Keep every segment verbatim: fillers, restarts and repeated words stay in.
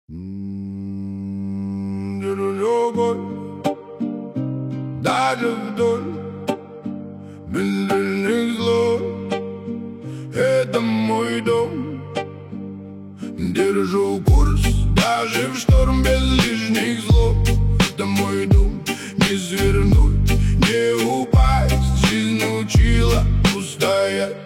Держу любовь даже вдоль бездельных зло. Это мой дом. Держу курс даже в шторм без лишних слов. Это мой дом. Не свернуть, не упасть. Жизнь научила устоять.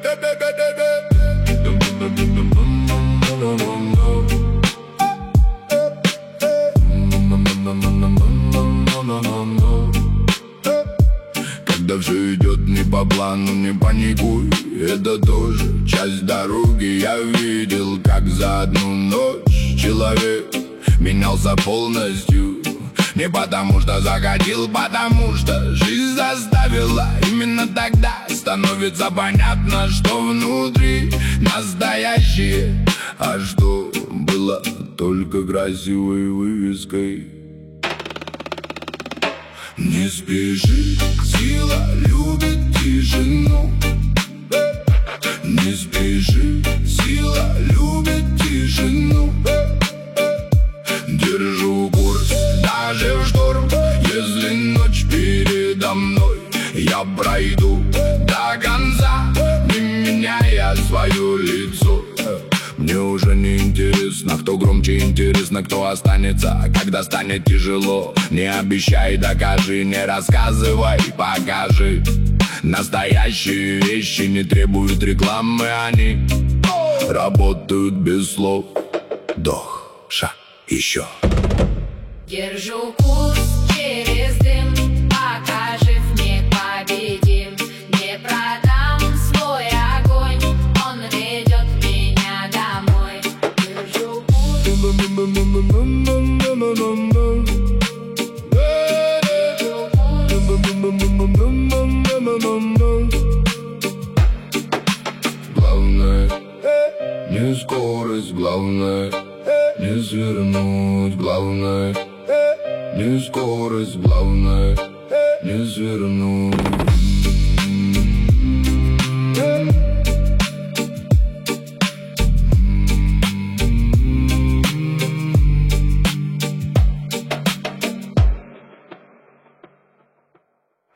Когда все идет не по плану, не паникуй. Это тоже часть дороги. Я видел, как за одну ночь человек менялся полностью. Не потому что захотел, потому что жизнь заставила. Именно тогда становится понятно, что внутри настоящее, а что было только красивой вывеской. Не спеши, сила любит тишину. Не спеши, сила любит тишину. Держу курс даже в шторм. Если ночь передо мной, я пройду до конца, не меняя свое лицо. Мне уже не интересно, кто громче, интересно, кто останется, когда станет тяжело. Не обещай, докажи, не рассказывай, покажи. Настоящие вещи не требуют рекламы, они работают без слов. Вдох, шаг, еще. Держу курс через дым, пока жив, непобедим. Не продам свой огонь, он ведет меня домой. Держу курс. Главное, не скорость, главное, не свернуть, главное, не скорость, главное, не свернуть.